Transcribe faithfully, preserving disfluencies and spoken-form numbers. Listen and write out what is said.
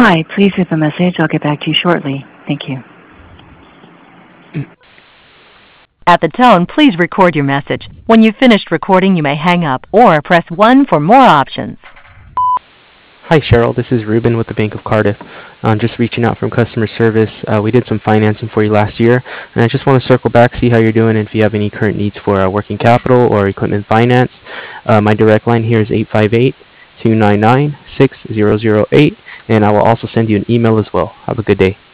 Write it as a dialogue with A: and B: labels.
A: Hi, please leave a message. I'll get back to you shortly. Thank you.
B: At the tone, please record your message. When you've finished recording, you may hang up or press one for more options.
C: Hi Cheryl, this is Ruben with the Bank of Cardiff. I'm just reaching out from customer service. Uh, we did some financing for you last year, and I just want to circle back, see how you're doing, and if you have any current needs for uh, working capital or equipment finance. Uh, my direct line here is eight five eight, two nine nine, six zero zero eight, and I will also send you an email as well. Have a good day.